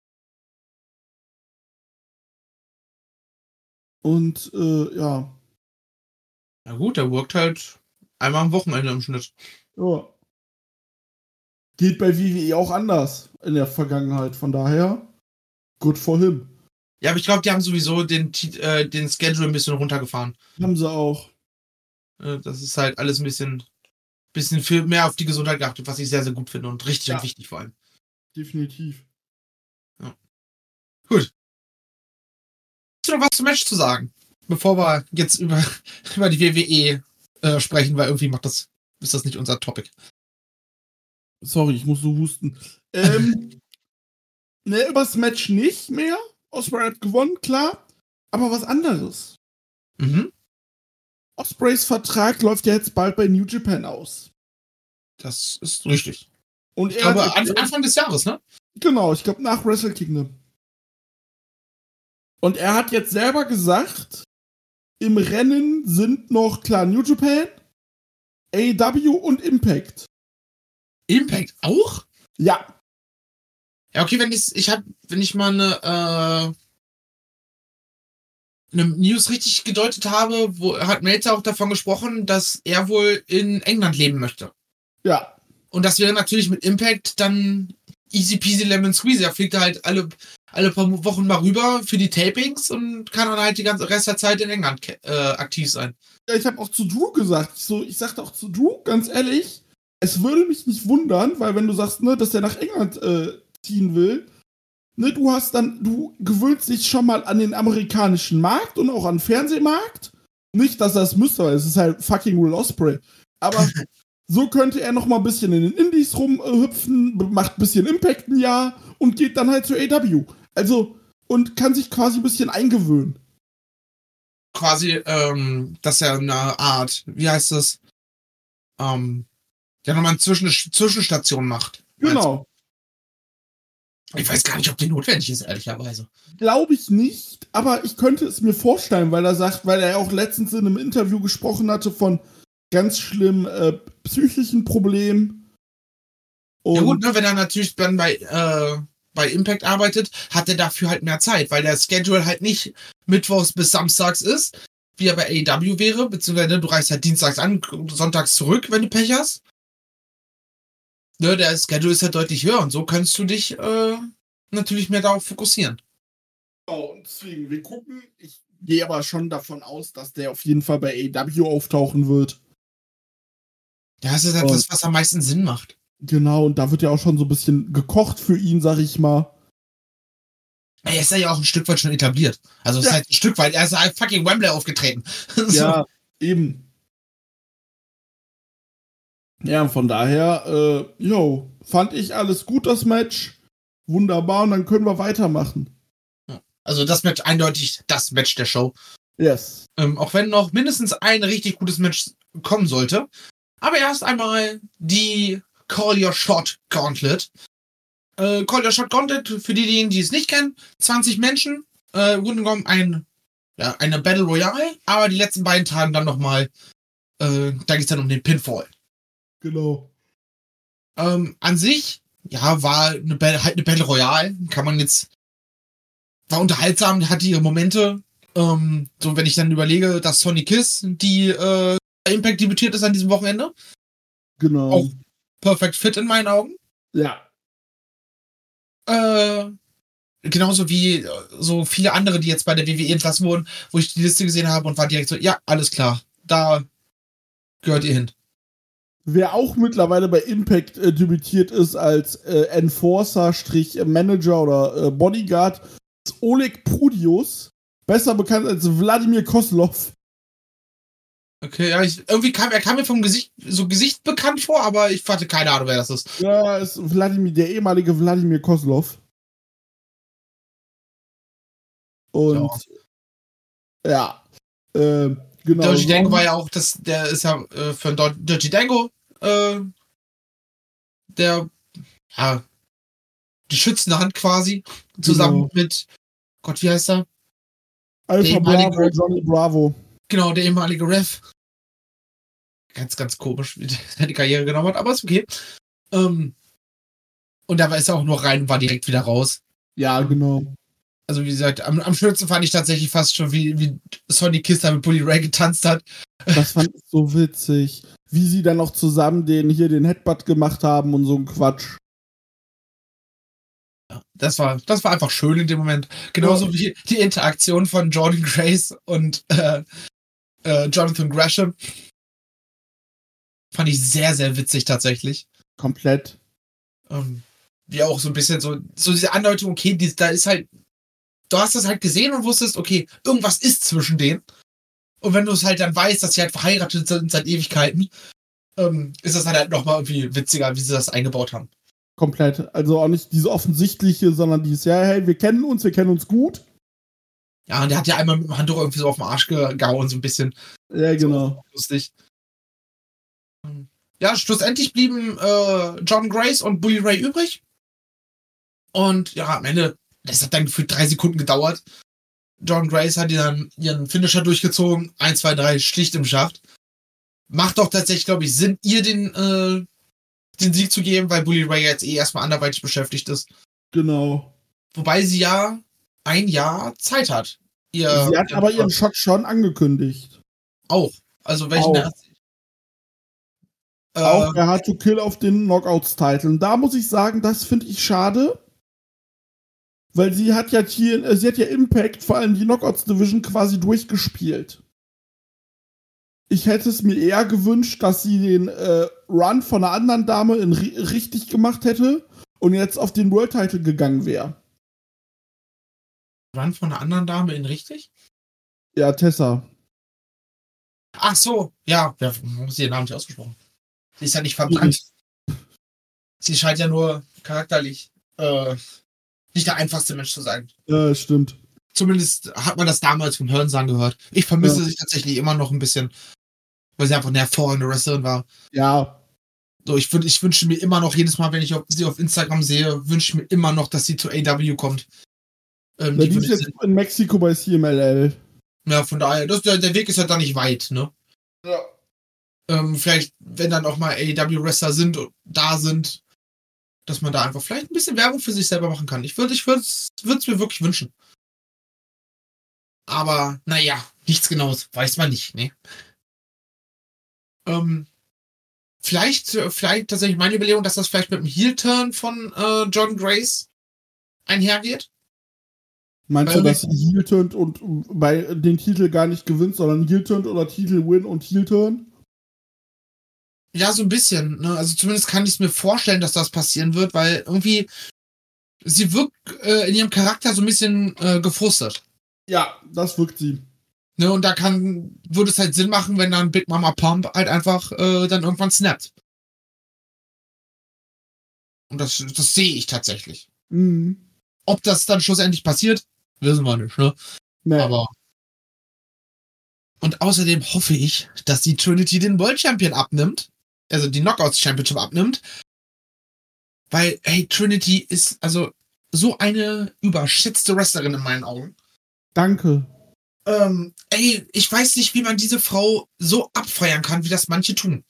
Und, äh, ja. Na gut, der workt halt einmal am Wochenende im Schnitt. Ja. Geht bei W W E auch anders in der Vergangenheit. Von daher, good for him. Ja, aber ich glaube, die haben sowieso den, äh, den Schedule ein bisschen runtergefahren. Haben sie auch. Äh, das ist halt alles ein bisschen, bisschen viel mehr auf die Gesundheit geachtet, was ich sehr, sehr gut finde und richtig ja. und wichtig vor allem. Definitiv. Ja. Gut. Hast du noch was zum Match zu sagen? Bevor wir jetzt über, über die W W E äh, sprechen, weil irgendwie macht das, ist das nicht unser Topic. Sorry, ich muss so husten. Ähm, ne, übers Match nicht mehr. Ospreay hat gewonnen, klar. Aber was anderes. Mhm. Ospreays Vertrag läuft ja jetzt bald bei New Japan aus. Das ist richtig. Und ich er glaube, hat, Anfang, Anfang des Jahres, ne? Genau, ich glaube nach Wrestle Kingdom. Und er hat jetzt selber gesagt, im Rennen sind noch, klar, New Japan, A E W und Impact. Impact auch? Ja. Ja, okay, wenn ich, ich hab, wenn ich mal eine, äh, eine News richtig gedeutet habe, wo hat Meltzer auch davon gesprochen, dass er wohl in England leben möchte. Ja. Und das wäre natürlich mit Impact dann easy peasy lemon squeezy. Er fliegt halt alle, alle paar Wochen mal rüber für die Tapings und kann dann halt die ganze Rest der Zeit in England äh, aktiv sein. Ja, ich habe auch zu Drew gesagt, so, ich sagte auch zu Drew, ganz ehrlich, es würde mich nicht wundern, weil wenn du sagst, ne, dass der nach England äh, ziehen will, ne, du hast dann, du gewöhnst dich schon mal an den amerikanischen Markt und auch an den Fernsehmarkt. Nicht, dass er es müsste, weil es ist halt fucking Will Ospreay. Aber so könnte er noch mal ein bisschen in den Indies rumhüpfen, macht ein bisschen Impact ein Jahr und geht dann halt zu A E W. Also, und kann sich quasi ein bisschen eingewöhnen. Quasi, ähm, dass er eine Art, wie heißt das, ähm, der nochmal eine Zwischen- Zwischenstation macht. Genau. Ich weiß gar nicht, ob die notwendig ist, ehrlicherweise. Glaube ich nicht, aber ich könnte es mir vorstellen, weil er sagt, weil er auch letztens in einem Interview gesprochen hatte von ganz schlimmen äh, psychischen Problemen. Und ja gut, ne, wenn er natürlich dann bei, äh, bei Impact arbeitet, hat er dafür halt mehr Zeit, weil der Schedule halt nicht mittwochs bis samstags ist, wie er bei A E W wäre, beziehungsweise du reist halt dienstags an, sonntags zurück, wenn du Pech hast. Ne, der Schedule ist halt deutlich höher und so kannst du dich äh, natürlich mehr darauf fokussieren. Genau, und deswegen, wir gucken. Ich gehe aber schon davon aus, dass der auf jeden Fall bei A E W auftauchen wird. Ja, das ist halt Und das, was am meisten Sinn macht. genau, und da wird ja auch schon so ein bisschen gekocht für ihn, sag ich mal. Er ist ja auch ein Stück weit schon etabliert. Also es Ja. ist halt ein Stück weit, er ist halt fucking Wembley aufgetreten. So. Ja, eben. Ja, von daher, äh, yo, fand ich alles gut, das Match. Wunderbar, und dann können wir weitermachen. Also das Match eindeutig das Match der Show. Yes. Ähm, auch wenn noch mindestens ein richtig gutes Match kommen sollte. Aber erst einmal die Call Your Shot Gauntlet. Äh, Call Your Shot Gauntlet, für diejenigen, die es nicht kennen, zwanzig Menschen, äh, im Grunde genommen ein, ja, eine Battle Royale, aber die letzten beiden Tagen dann nochmal, äh, da geht's dann um den Pinfall. Genau. Ähm, an sich, ja, war eine, Battle, halt eine Battle Royale, kann man jetzt, war unterhaltsam, hatte ihre Momente, ähm, so wenn ich dann überlege, dass Sonny Kiss, die, äh, bei Impact debütiert ist an diesem Wochenende, Genau. auch perfekt fit in meinen Augen. Ja. Äh, genauso wie äh, so viele andere, die jetzt bei der W W E entlassen wurden, wo ich die Liste gesehen habe und war direkt so, ja, alles klar, da gehört ihr hin. Wer auch mittlerweile bei Impact äh, debütiert ist als äh, Enforcer-Manager oder äh, Bodyguard, ist Oleg Prudius, besser bekannt als Wladimir Kozlov. Okay, ja, ich, irgendwie kam er kam mir vom Gesicht so Gesicht bekannt vor, aber ich hatte keine Ahnung, wer das ist. Ja, ist Wladimir, der ehemalige Wladimir Kozlov. Und ja, ja äh, genau. Dirty Dango war ja auch, das, der ist ja äh, für Dirty Dango äh, der, ja, die schützende Hand quasi, zusammen Genau. mit, Gott, wie heißt er? Alpha der ehemalige Bravo, Johnny Bravo. Genau, der ehemalige Ref. Ganz, ganz komisch, wie der die Karriere genommen hat, aber ist okay. Ähm, und da ist er auch nur rein und war direkt wieder raus. Ja, genau. Also wie gesagt, am, am schönsten fand ich tatsächlich fast schon, wie, wie Sonny Kiss da mit Bully Ray getanzt hat. Das fand ich so witzig. Wie sie dann noch zusammen den hier den Headbutt gemacht haben und so ein Quatsch. Das war, das war einfach schön in dem Moment. Genauso Ja. wie die Interaktion von Jordan Grace und äh, äh, Jonathan Gresham. Fand ich sehr, sehr witzig tatsächlich. Komplett. Ähm, wie auch so ein bisschen so, so diese Andeutung, okay, die, da ist halt, du hast das halt gesehen und wusstest, okay, irgendwas ist zwischen denen. Und wenn du es halt dann weißt, dass sie halt verheiratet sind seit Ewigkeiten, ähm, ist das halt nochmal irgendwie witziger, wie sie das eingebaut haben. Komplett. Also auch nicht diese offensichtliche, sondern dieses, ja, hey, wir kennen uns, wir kennen uns gut. Ja, und der hat ja einmal mit dem Handtuch irgendwie so auf den Arsch gehauen, so ein bisschen. Ja, genau. So lustig. Ja, schlussendlich blieben äh, John Grace und Bully Ray übrig. Und ja, am Ende, das hat dann für drei Sekunden gedauert. John Grace hat dann ihren Finisher durchgezogen. eins, zwei, drei, schlicht im Schacht. Macht doch tatsächlich, glaube ich, Sinn, ihr den, äh, den Sieg zu geben, weil Bully Ray jetzt eh erstmal anderweitig beschäftigt ist. Genau. Wobei sie ja ein Jahr Zeit hat. Ihr, Sie hat aber ihren Shot schon angekündigt. Auch. Also welchen Auch. Äh, Auch der Hard to Kill auf den Knockouts-Titel. Und da muss ich sagen, das finde ich schade. Weil sie hat ja hier, äh, sie hat ja Impact, vor allem die Knockouts-Division, quasi durchgespielt. Ich hätte es mir eher gewünscht, dass sie den äh, Run von einer anderen Dame in ri- richtig gemacht hätte und jetzt auf den World-Title gegangen wäre. Run von einer anderen Dame in richtig? Ja, Tessa. Ach so, ja, wer muss ihren Namen nicht ausgesprochen? Sie ist ja nicht verbrannt. Sie scheint ja nur charakterlich äh, nicht der einfachste Mensch zu sein. Ja, stimmt. Zumindest hat man das damals vom Hörensagen gehört. Ich vermisse Ja. sie tatsächlich immer noch ein bisschen, weil sie einfach eine hervorragende Wrestlerin war. Ja, So, ich, wün- ich wünsche mir immer noch, jedes Mal, wenn ich auf, sie auf Instagram sehe, wünsche ich mir immer noch, dass sie zu A E W kommt. Ähm, die, die die würde ist ich- jetzt in Mexiko bei C M L L. ja, von daher, das, der, der Weg ist ja da nicht weit, ne? Ja. Ähm, vielleicht, wenn dann auch mal A E W-Wrestler sind, da sind, dass man da einfach vielleicht ein bisschen Werbung für sich selber machen kann. Ich würde ich würde es mir wirklich wünschen. Aber, naja, nichts Genaues. Weiß man nicht, ne? Ähm, vielleicht, vielleicht tatsächlich meine Überlegung, dass das vielleicht mit dem Heel-Turn von äh, John Grace einhergeht. Meinst du, dass sie Heel turnt und bei den Titel gar nicht gewinnt, sondern Heel turnt oder Titel Win und Heel Turn? Ja, so ein bisschen. Ne? Also zumindest kann ich es mir vorstellen, dass das passieren wird, weil irgendwie sie wirkt äh, in ihrem Charakter so ein bisschen äh, gefrustet. Ja, das wirkt sie. Ne? Und da kann würde es halt Sinn machen, wenn dann Big Mama Pump halt einfach äh, dann irgendwann snappt. Und das, das sehe ich tatsächlich. Mhm. Ob das dann schlussendlich passiert, wissen wir nicht, ne? Nee. Aber. Und außerdem hoffe ich, dass die Trinity den World Champion abnimmt. Also die Knockouts Championship abnimmt. Weil, hey, Trinity ist also so eine überschätzte Wrestlerin in meinen Augen. Danke. Ähm, ey, ich weiß nicht, wie man diese Frau so abfeiern kann, wie das manche tun.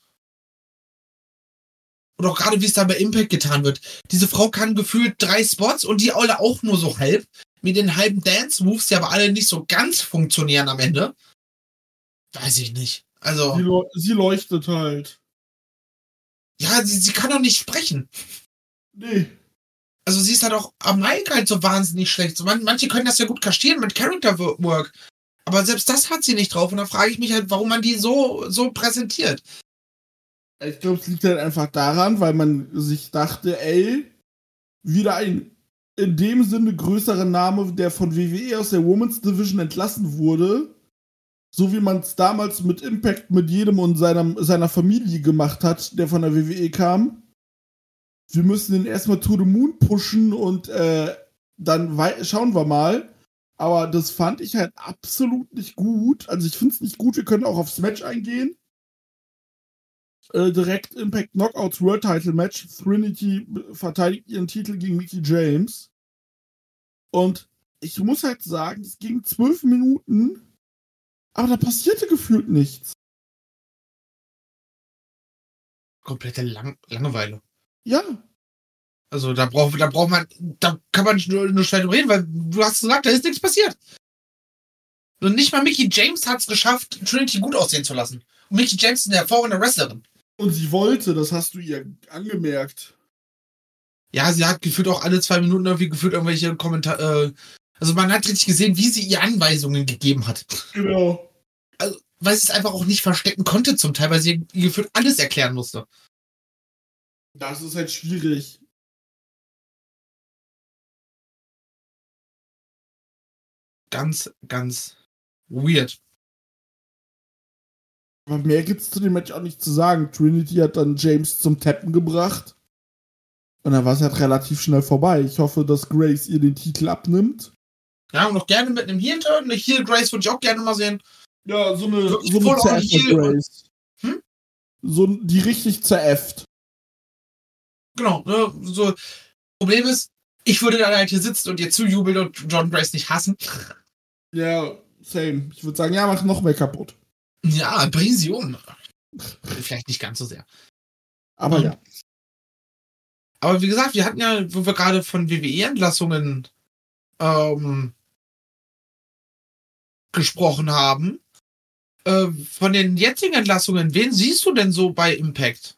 Und auch gerade, wie es da bei Impact getan wird. Diese Frau kann gefühlt drei Spots und die alle auch nur so halb. Mit den halben Dance-Moves, die aber alle nicht so ganz funktionieren am Ende. Weiß ich nicht. Also. Sie, leu- sie leuchtet halt. Ja, sie, sie kann doch nicht sprechen. Nee. Also sie ist halt auch am Mic halt so wahnsinnig schlecht. So, man, manche können das ja gut kaschieren mit Character Work. Aber selbst das hat sie nicht drauf. Und da frage ich mich halt, warum man die so, so präsentiert. Ich glaube, es liegt halt einfach daran, weil man sich dachte, ey, wieder ein in dem Sinne größerer Name, der von W W E aus der Women's Division entlassen wurde, so wie man es damals mit Impact mit jedem und seiner, seiner Familie gemacht hat, der von der W W E kam. Wir müssen den erstmal to the moon pushen und äh, dann wei- schauen wir mal. Aber das fand ich halt absolut nicht gut. Also ich finde es nicht gut, wir können auch aufs Match eingehen. Äh, direkt Impact Knockouts World Title Match. Trinity verteidigt ihren Titel gegen Mickie James. Und ich muss halt sagen, es ging zwölf Minuten, aber da passierte gefühlt nichts. Komplette Lang- Langeweile. Ja. Also da braucht, da braucht man, da kann man nicht nur, nur schnell drüber reden, weil du hast gesagt, da ist nichts passiert. Und nicht mal Mickie James hat es geschafft, Trinity gut aussehen zu lassen. Und Mickie James ist eine hervorragende Wrestlerin. Und sie wollte, das hast du ihr angemerkt. Ja, sie hat gefühlt auch alle zwei Minuten irgendwie gefühlt irgendwelche Kommentare. Äh, also man hat richtig gesehen, wie sie ihr Anweisungen gegeben hat. Genau. Also, weil sie es einfach auch nicht verstecken konnte zum Teil, weil sie ihr gefühlt alles erklären musste. Das ist halt schwierig. Ganz, ganz weird. Aber mehr gibt's zu dem Match auch nicht zu sagen. Trinity hat dann James zum Tappen gebracht. Und dann war es halt relativ schnell vorbei. Ich hoffe, dass Grace ihr den Titel abnimmt. Ja, und noch gerne mit einem Heel-Turn. Eine Heel-Grace würde ich auch gerne mal sehen. Ja, so eine, Wirklich so eine voll on zeräffte Heel. Grace. Hm? So, die richtig zeräfft. Genau, ne, so. Problem ist, ich würde dann halt hier sitzen und ihr zujubeln und John Grace nicht hassen. Ja, same. Ich würde sagen, ja, mach noch mehr kaputt. Ja, bring sie um. Vielleicht nicht ganz so sehr. Aber Mhm. ja. Aber wie gesagt, wir hatten ja, wo wir gerade von W W E-Entlassungen ähm, gesprochen haben, äh, von den jetzigen Entlassungen, wen siehst du denn so bei Impact?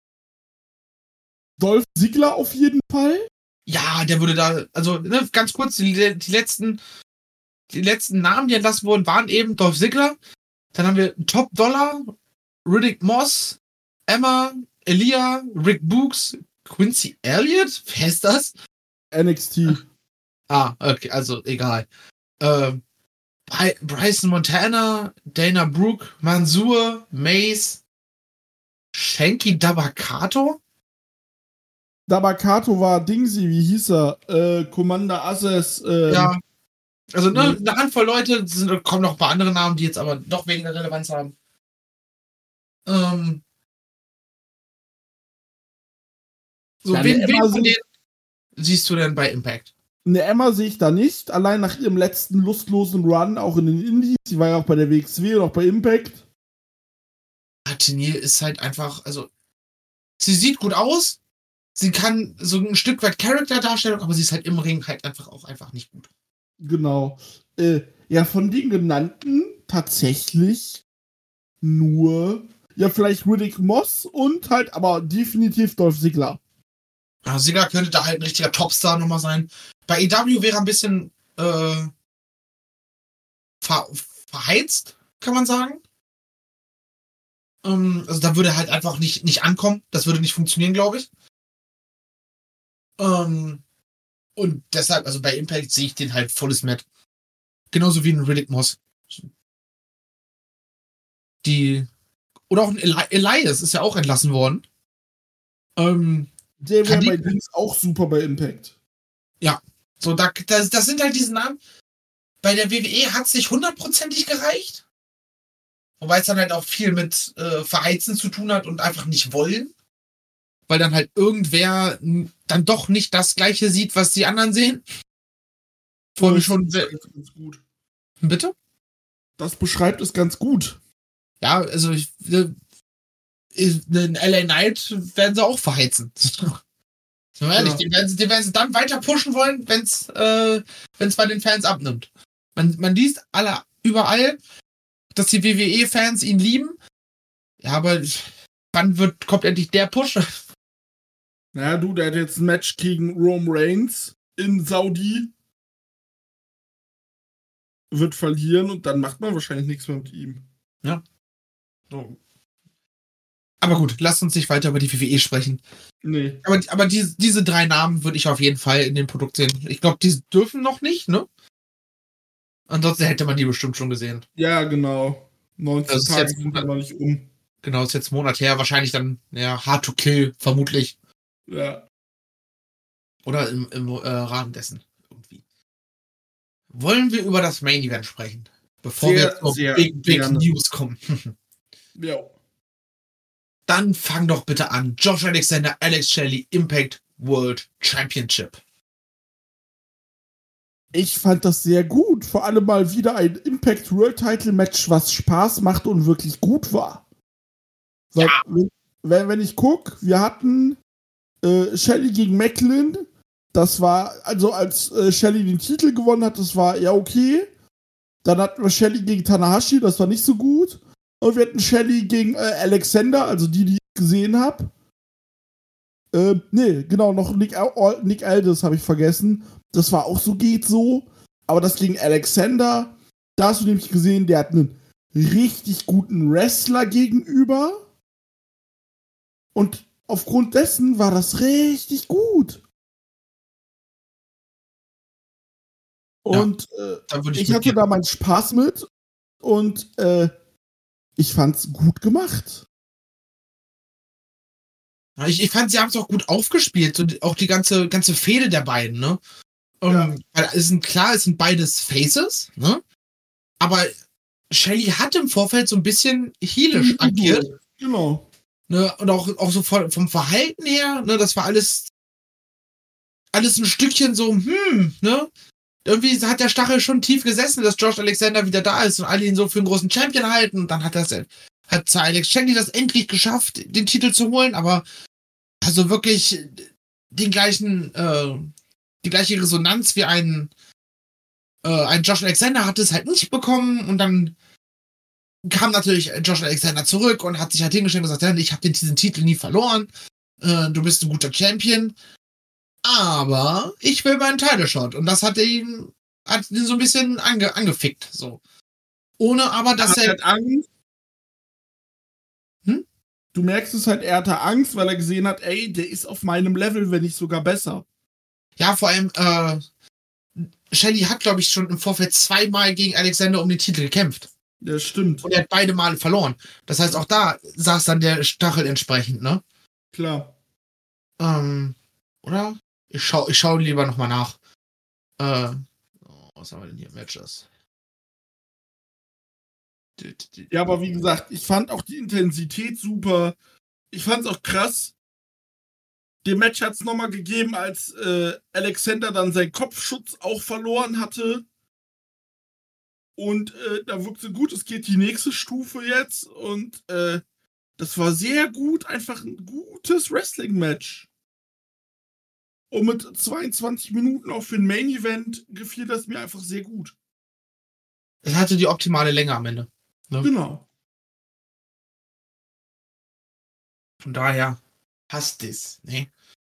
Dolph Ziggler auf jeden Fall. Ja, der würde da, also ne, ganz kurz, die, die letzten die letzten Namen, die entlassen wurden, waren eben Dolph Ziggler. Dann haben wir Top Dollar, Riddick Moss, Emma, Elia, Rick Books, Quincy Elliott? Wer ist das? N X T. Ah, okay, also egal. Ähm, Bry- Bryson Montana, Dana Brooke, Mansoor, Mace, Shanky Dabakato? Dabakato war Dingsy, wie hieß er? Äh, Commander Asses. Ähm, Ja. Also ne, Mhm. eine Handvoll Leute, sind, kommen noch ein paar andere Namen, die jetzt aber noch weniger Relevanz haben. Ähm, so, Ja, wen, eine wen Emma von sind- denen siehst du denn bei Impact? Eine Emma sehe ich da nicht. Allein nach ihrem letzten lustlosen Run, auch in den Indies. Sie war ja auch bei der W X W und auch bei Impact. Tennille ist halt einfach, also sie sieht gut aus, sie kann so ein Stück weit Charakterdarstellung, aber sie ist halt im Ring halt einfach auch einfach nicht gut. Genau. Äh, ja, von den genannten tatsächlich nur, ja, vielleicht Riddick Moss und halt, aber definitiv Dolph Ziggler. Ja, Ziggler könnte da halt ein richtiger Topstar nochmal sein. Bei A E W wäre er ein bisschen äh, ver verheizt, kann man sagen. Ähm, also da würde er halt einfach nicht, nicht ankommen. Das würde nicht funktionieren, glaube ich. Ähm, und deshalb, also bei Impact sehe ich den halt volles Met. Genauso wie ein Riddick Moss. Die, oder auch ein Eli Elias ist ja auch entlassen worden. Ähm, Der wäre Kann bei die- Dings auch super bei Impact. ja, so, da, das, das sind halt diese Namen. Bei der W W E hat es nicht hundertprozentig gereicht. Wobei es dann halt auch viel mit äh, Verheizen zu tun hat und einfach nicht wollen. Weil dann halt irgendwer n- dann doch nicht das Gleiche sieht, was die anderen sehen. Vor mir schon. Das ist ganz gut. Bitte? Das beschreibt es ganz gut. Ja, also ich, äh, in L A Knight werden sie auch verheizen. Sind wir ehrlich, Ja. den, werden sie, den werden sie dann weiter pushen wollen, wenn es äh, wenn's bei den Fans abnimmt. Man, man liest alle überall, dass die W W E-Fans ihn lieben. Ja, aber wann wird, kommt endlich der Push? Naja, du, der hat jetzt ein Match gegen Roman Reigns in Saudi. Wird verlieren und dann macht man wahrscheinlich nichts mehr mit ihm. So. Aber gut, lasst uns nicht weiter über die W W E sprechen. Nee. Aber, aber die, diese drei Namen würde ich auf jeden Fall in dem Produkt sehen. Ich glaube, die dürfen noch nicht, ne? Ansonsten hätte man die bestimmt schon gesehen. Ja, genau. neunzehn Das ist Tage jetzt- sind ja noch nicht um. Genau, ist jetzt ein Monat her. Wahrscheinlich dann, ja, Hard to Kill, vermutlich. Ja. Oder im, im äh, Rahmen dessen. Irgendwie. Wollen wir über das Main Event sprechen? Bevor Sehr, wir jetzt auf sehr Big, Big gerne. News kommen. Ja. Dann fang doch bitte an. Josh Alexander, Alex Shelley, Impact World Championship. Ich fand das sehr gut. Vor allem mal wieder ein Impact World Title Match, was Spaß macht und wirklich gut war. Weil, Ja. wenn, wenn ich gucke, wir hatten äh, Shelley gegen Macklin. Das war, also als äh, Shelley den Titel gewonnen hat, das war ja okay. Dann hatten wir Shelley gegen Tanahashi, das war nicht so gut. Und wir hatten Shelley gegen äh, Alexander, also die, die ich gesehen habe. Äh, nee, genau, noch Nick, Al Nick Aldis habe ich vergessen. Das war auch so, geht so. Aber das gegen Alexander, da hast du nämlich gesehen, der hat einen richtig guten Wrestler gegenüber. Und aufgrund dessen war das richtig gut. Und äh, Da würde ich, ich mit hatte dir- da meinen Spaß mit. Und äh, ich fand's gut gemacht. Ja, ich, ich fand, sie haben es auch gut aufgespielt. So, die- auch die ganze, ganze Fehde der beiden, ne? Ja. Ähm, weil es sind klar, es sind beides Faces, ne? Aber Shelley hat im Vorfeld so ein bisschen heelisch agiert. Genau. Ne? Und auch, auch so von, vom Verhalten her, ne, das war alles, alles ein Stückchen so, hm, ne? Irgendwie hat der Stachel schon tief gesessen, dass Josh Alexander wieder da ist und alle ihn so für einen großen Champion halten. Und dann hat das, hat zwar Alex Shelley das endlich geschafft, den Titel zu holen, aber also wirklich den gleichen, äh, die gleiche Resonanz wie ein, äh, ein Josh Alexander hat es halt nicht bekommen. Und dann kam natürlich Josh Alexander zurück und hat sich halt hingestellt und gesagt, ja, ich habe diesen Titel nie verloren. Äh, du bist ein guter Champion. Aber ich will meinen Title Shot. Und das hat ihn, hat ihn so ein bisschen ange, angefickt. So. Ohne aber, dass er er. hat Angst. Hm? Du merkst es halt, er hatte Angst, weil er gesehen hat, ey, der ist auf meinem Level, wenn nicht sogar besser. Ja, vor allem, äh, Shelley hat, glaube ich, schon im Vorfeld zweimal gegen Alexander um den Titel gekämpft. Ja, stimmt. Und er hat beide Male verloren. Das heißt, auch da saß dann der Stachel entsprechend, ne? Klar. Ähm, oder? Ich schau, ich schau lieber nochmal nach. Äh, oh, was haben wir denn hier? Matches. Ja, aber wie gesagt, ich fand auch die Intensität super. Ich fand's auch krass. Dem Match hat's nochmal gegeben, als äh, Alexander dann seinen Kopfschutz auch verloren hatte. Und äh, da wirkte gut, es geht die nächste Stufe jetzt. Und äh, das war sehr gut, einfach ein gutes Wrestling-Match. Und mit zweiundzwanzig Minuten auch für ein Main Event gefiel das mir einfach sehr gut. Es hatte die optimale Länge am Ende. Ne? Genau. Von daher passt es. Ne?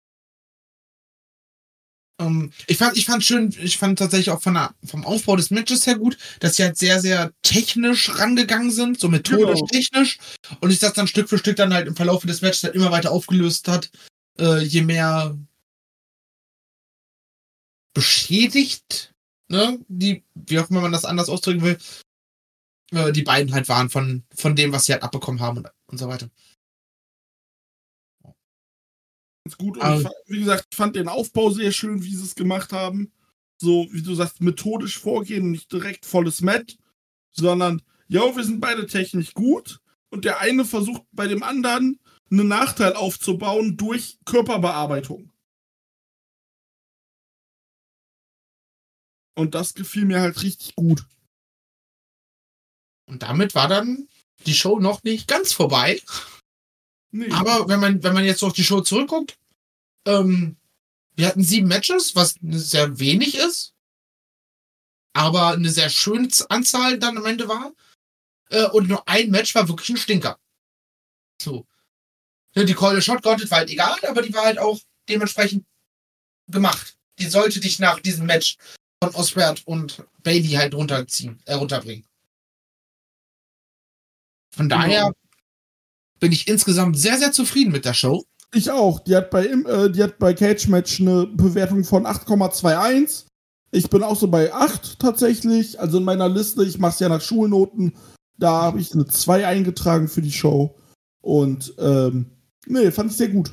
Um, ich fand, ich fand schön, ich fand tatsächlich auch von der, vom Aufbau des Matches her gut, dass sie halt sehr, sehr technisch rangegangen sind, so methodisch, Genau. technisch, und sich das dann Stück für Stück dann halt im Verlauf des Matches halt immer weiter aufgelöst hat, äh, je mehr beschädigt, ne, die, wie auch immer man das anders ausdrücken will, äh, die beiden halt waren von, von dem, was sie halt abbekommen haben und, und so weiter. Ganz gut. Und Aber- ich, fa- wie gesagt, ich fand den Aufbau sehr schön, wie sie es gemacht haben. So, wie du sagst, methodisch vorgehen und nicht direkt volles Match, sondern, ja, wir sind beide technisch gut und der eine versucht bei dem anderen einen Nachteil aufzubauen durch Körperbearbeitung. Und das gefiel mir halt richtig gut. Und damit war dann die Show noch nicht ganz vorbei. Nee. Aber wenn man, wenn man jetzt auf die Show zurückguckt, ähm, wir hatten sieben Matches, was sehr wenig ist, aber eine sehr schöne Anzahl dann am Ende war. Äh, und nur ein Match war wirklich ein Stinker. So. Ja, die Call the Shot Gauntlet war halt egal, aber die war halt auch dementsprechend gemacht. Die sollte dich nach diesem Match von Osbert und Bailey halt runterziehen, äh, runterbringen. Von daher bin ich insgesamt sehr, sehr zufrieden mit der Show. Ich auch. Die hat bei, im- äh, die hat bei Cage Match eine Bewertung von acht Komma einundzwanzig. Ich bin auch so bei acht tatsächlich. Also in meiner Liste, ich mache es ja nach Schulnoten, da habe ich eine zwei eingetragen für die Show. Und ähm, nee, fand ich sehr gut.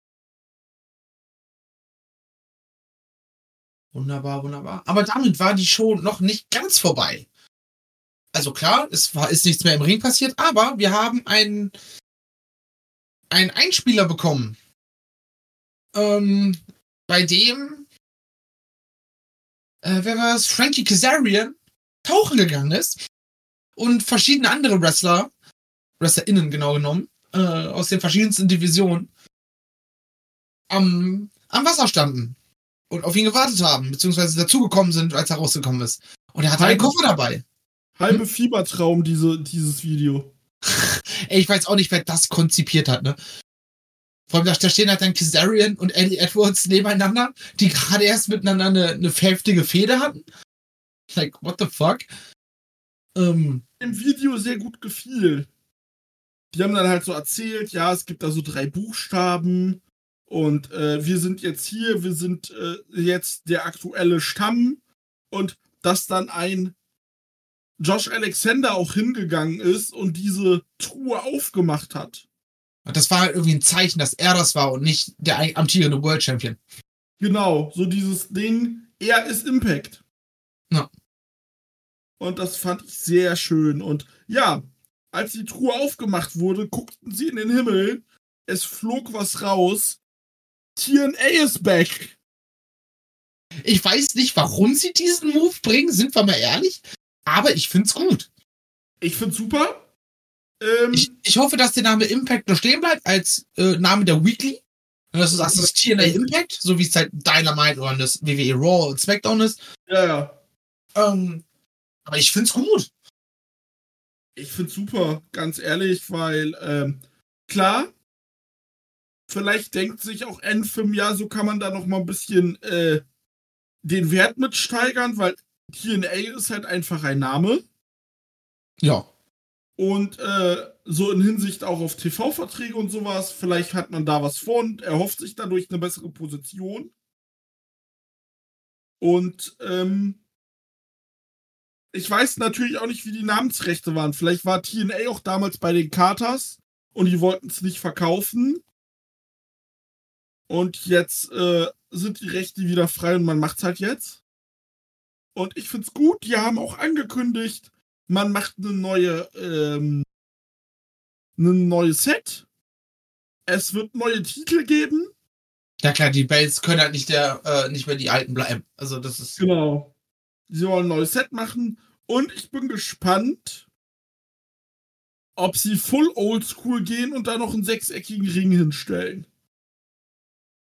Wunderbar, wunderbar. Aber damit war die Show noch nicht ganz vorbei. Also klar, es war, ist nichts mehr im Ring passiert, aber wir haben einen, einen Einspieler bekommen, ähm, bei dem, äh, wer war es? Frankie Kazarian tauchen gegangen ist und verschiedene andere Wrestler, WrestlerInnen genau genommen, äh, aus den verschiedensten Divisionen am, am Wasser standen und auf ihn gewartet haben, beziehungsweise dazugekommen sind, als er rausgekommen ist. Und er hatte einen Koffer dabei. Halbe Fiebertraum, diese, dieses Video. Ey, ich weiß auch nicht, wer das konzipiert hat, ne? Vor allem, da da stehen halt dann Kazarian und Eddie Edwards nebeneinander, die gerade erst miteinander eine, eine heftige Fehde hatten. Like, what the fuck? Ähm, Im Video sehr gut gefiel. Die haben dann halt so erzählt, ja, es gibt da so drei Buchstaben und äh, wir sind jetzt hier, wir sind äh, jetzt der aktuelle Stamm und dass dann ein Josh Alexander auch hingegangen ist und diese Truhe aufgemacht hat. das war halt irgendwie ein Zeichen, dass er das war und nicht der ein- amtierende World Champion. Genau, so dieses Ding, er ist Impact. Ja. Und das fand ich sehr schön. Und ja, als die Truhe aufgemacht wurde, guckten sie in den Himmel, es flog was raus. T N A ist back. Ich weiß nicht, warum sie diesen Move bringen, sind wir mal ehrlich, aber ich find's gut. Ich find's super. Ähm, Ich, ich hoffe, dass der Name Impact noch stehen bleibt als äh, Name der Weekly. Und dass du sagst, das ist T N A Impact, so wie es halt Dynamite oder das W W E Raw und SmackDown ist. ja, ja. Ähm, aber ich find's gut. Ich find's super, ganz ehrlich, weil, ähm, klar, vielleicht denkt sich auch Anthem, ja, so kann man da noch mal ein bisschen äh, den Wert mit steigern, weil T N A ist halt einfach ein Name. Ja. Und äh, so in Hinsicht auch auf T V-Verträge und sowas, vielleicht hat man da was vor und erhofft sich dadurch eine bessere Position. Und ähm, ich weiß natürlich auch nicht, wie die Namensrechte waren. Vielleicht war T N A auch damals bei den Carters und die wollten es nicht verkaufen. Und jetzt äh, sind die Rechte wieder frei und man macht's halt jetzt. Und ich find's gut, die haben auch angekündigt, man macht eine neue, ähm, ein neues Set. Es wird neue Titel geben. Ja klar, die Bells können halt nicht der, äh, nicht mehr die alten bleiben. Also das ist. Genau. Sie wollen ein neues Set machen. Und ich bin gespannt, ob sie full oldschool gehen und da noch einen sechseckigen Ring hinstellen.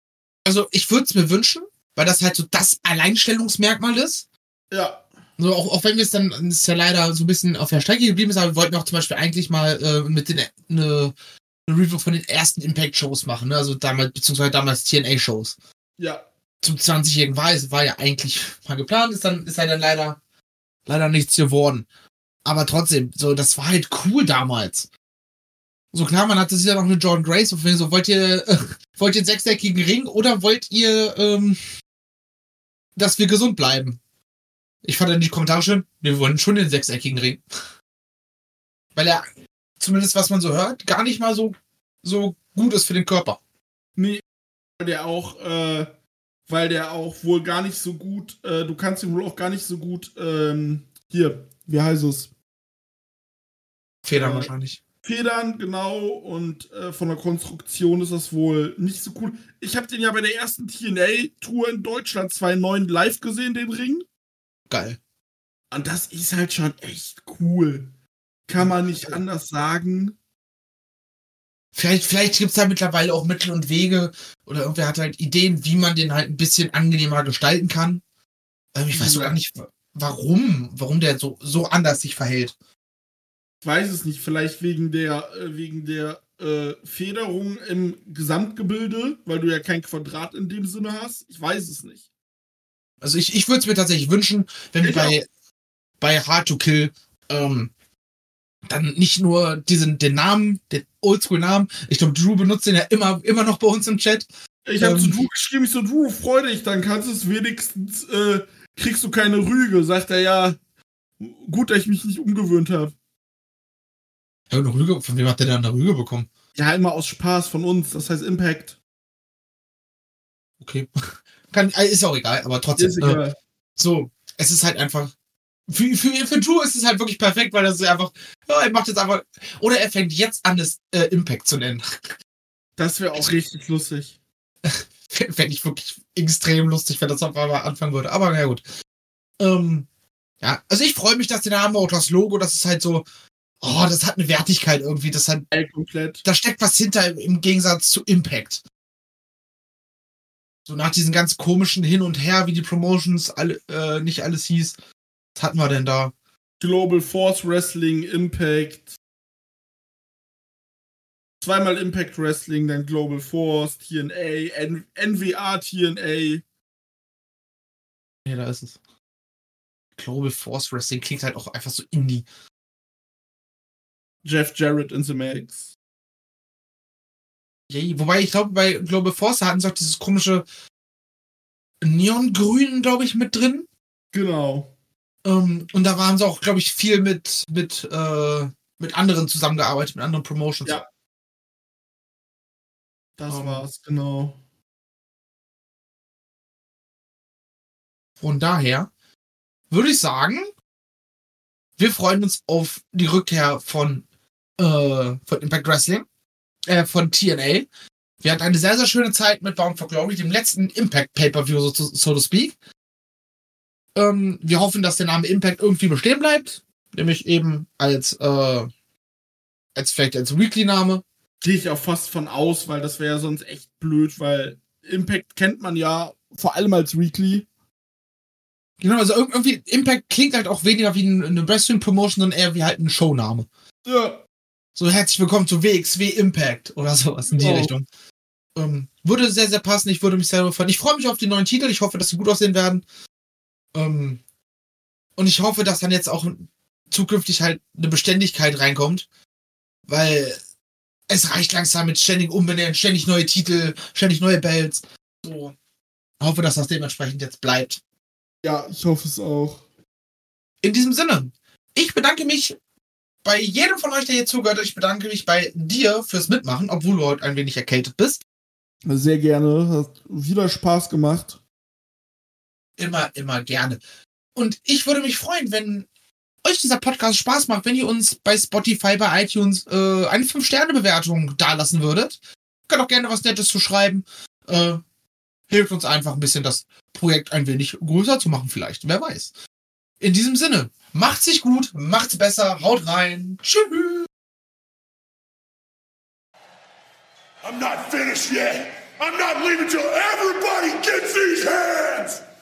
Also ich würde es mir wünschen, weil das halt so das Alleinstellungsmerkmal ist. Ja. So, auch, auch wenn wir es dann, das ist ja leider so ein bisschen auf der Strecke geblieben ist, aber wir wollten auch zum Beispiel eigentlich mal äh, mit den eine, eine Review von den ersten Impact-Shows machen, ne? Also damals, beziehungsweise damals T N A-Shows. Ja. Zum zwanzigjährigen war es, war ja eigentlich mal geplant, ist dann, ist halt dann leider, leider nichts geworden. Aber trotzdem, so, das war halt cool damals. So klar, man hatte ja noch eine Jordan Grace, und so, wollt ihr, äh, wollt ihr einen sechseckigen Ring oder wollt ihr, ähm, dass wir gesund bleiben? Ich fand dann die Kommentare schön, wir wollen schon den sechseckigen Ring. Weil er, zumindest was man so hört, gar nicht mal so, so gut ist für den Körper. Nee, weil der auch, äh, weil der auch wohl gar nicht so gut, äh, du kannst ihn wohl auch gar nicht so gut, ähm, hier, wie heißt es? Federn äh, wahrscheinlich. Federn, genau, und äh, von der Konstruktion ist das wohl nicht so cool. Ich habe den ja bei der ersten T N A-Tour in Deutschland zwanzig neun live gesehen, den Ring. Geil. Und das ist halt schon echt cool. Kann man nicht anders sagen. Vielleicht, vielleicht gibt es da mittlerweile auch Mittel und Wege oder irgendwer hat halt Ideen, wie man den halt ein bisschen angenehmer gestalten kann. Ähm, ich weiß Ja. sogar nicht, warum, warum der so, so anders sich verhält. Ich weiß es nicht, vielleicht wegen der, äh, wegen der äh, Federung im Gesamtgebilde, weil du ja kein Quadrat in dem Sinne hast. Ich weiß es nicht. Also ich, ich würde es mir tatsächlich wünschen, wenn wir Ich bei, bei Hard to Kill ähm, dann nicht nur diesen den Namen, den Oldschool-Namen, ich glaube, Drew benutzt den ja immer, immer noch bei uns im Chat. Ich habe Ähm. zu Drew geschrieben, ich so, Drew, freu dich, dann kannst du es wenigstens, äh, kriegst du keine Rüge. Sagt er, ja, gut, dass ich mich nicht umgewöhnt habe. Ja, eine Rüge, von wem hat der denn eine Rüge bekommen? Ja, immer aus Spaß von uns, das heißt Impact. Okay. Kann, ist auch egal, aber trotzdem. Ist egal. Äh, so, es ist halt einfach. Für, für, für Drew ist es halt wirklich perfekt, weil das ist einfach. Ja, er macht jetzt einfach. Oder er fängt jetzt an, es äh, Impact zu nennen. Das wäre auch richtig lustig. Fände ich wirklich extrem lustig, wenn das auf einmal anfangen würde. Aber na gut. Ähm, ja, also ich freue mich, dass den haben wir auch das Logo, das ist halt so. Oh, das hat eine Wertigkeit irgendwie. Das hat. Ey, komplett. Da steckt was hinter im, im Gegensatz zu Impact. So nach diesen ganz komischen Hin und Her, wie die Promotions alle, äh, nicht alles hieß. Was hatten wir denn da? Global Force Wrestling, Impact. Zweimal Impact Wrestling, dann Global Force, T N A, N- NWA T N A. Nee, da ist es. Global Force Wrestling klingt halt auch einfach so indie. Jeff Jarrett in the Max. Yay. Wobei, ich glaube, bei Global Force hatten sie auch dieses komische Neongrün, glaube ich, mit drin. Genau. Ähm, und da waren sie auch, glaube ich, viel mit, mit, äh, mit anderen zusammengearbeitet, mit anderen Promotions. Ja. Das Um, war's, genau. Von daher würde ich sagen, wir freuen uns auf die Rückkehr von, äh, von Impact Wrestling, äh, von T N A. Wir hatten eine sehr, sehr schöne Zeit mit Bound for Glory, dem letzten Impact Pay-Per-View, so, so to speak. Ähm, wir hoffen, dass der Name Impact irgendwie bestehen bleibt, nämlich eben als, äh, als vielleicht als Weekly-Name. Gehe ich auch fast von aus, weil das wäre sonst echt blöd, weil Impact kennt man ja vor allem als Weekly. Genau, also irgendwie Impact klingt halt auch weniger wie eine Wrestling-Promotion, sondern eher wie halt ein Showname. Ja. So, herzlich willkommen zu W X W Impact oder sowas in die Oh. Richtung. Ähm, würde sehr, sehr passen. Ich würde mich selber freuen. Ich freue mich auf die neuen Titel. Ich hoffe, dass sie gut aussehen werden. Ähm, und ich hoffe, dass dann jetzt auch zukünftig halt eine Beständigkeit reinkommt. Weil es reicht langsam mit ständig Umbenennen, ständig neue Titel, ständig neue Belts. So. Ich hoffe, dass das dementsprechend jetzt bleibt. Ja, ich hoffe es auch. In diesem Sinne, ich bedanke mich bei jedem von euch, der hier zugehört. Ich bedanke mich bei dir fürs Mitmachen, obwohl du heute ein wenig erkältet bist. Sehr gerne. Hat wieder Spaß gemacht. Immer, immer gerne. Und ich würde mich freuen, wenn euch dieser Podcast Spaß macht, wenn ihr uns bei Spotify, bei iTunes äh, eine fünf Sterne Bewertung dalassen würdet. Könnt auch gerne was Nettes zu schreiben. Äh, hilft uns einfach ein bisschen, das Projekt ein wenig größer zu machen vielleicht. Wer weiß. In diesem Sinne, macht's sich gut, macht's besser, haut rein. Tschüss. I'm not finished yet. I'm not leaving till everybody gets these hands!